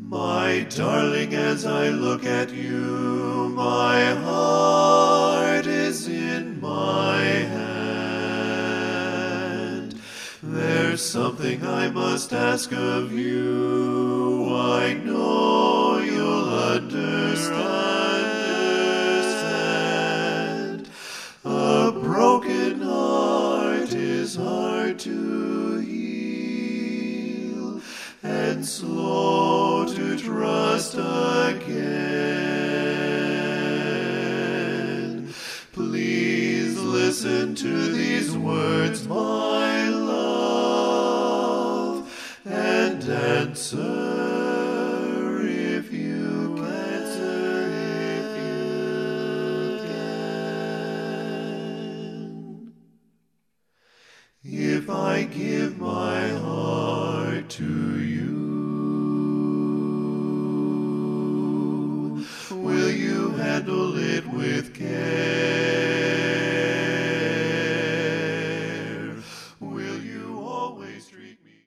My darling, as I look at you, my heart is in my hand. There's something I must ask of you, I know you'll understand. A broken heart is hard to heal, and slow to trust again. Please listen to these words, my love, and answer if you can. If I give my heart to you, will you handle it with care?